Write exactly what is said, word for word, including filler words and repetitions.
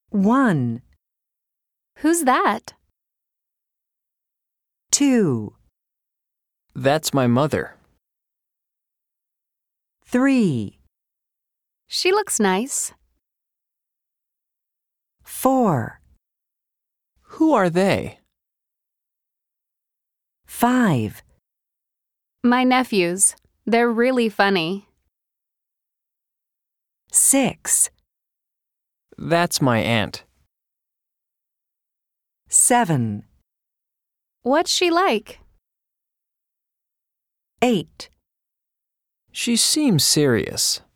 One, Who's that? two, That's my mother. three, She looks nice. four, Who are they? five, My nephews. They're really funny. six, That's my aunt. seven, What's she like? eight. She seems serious.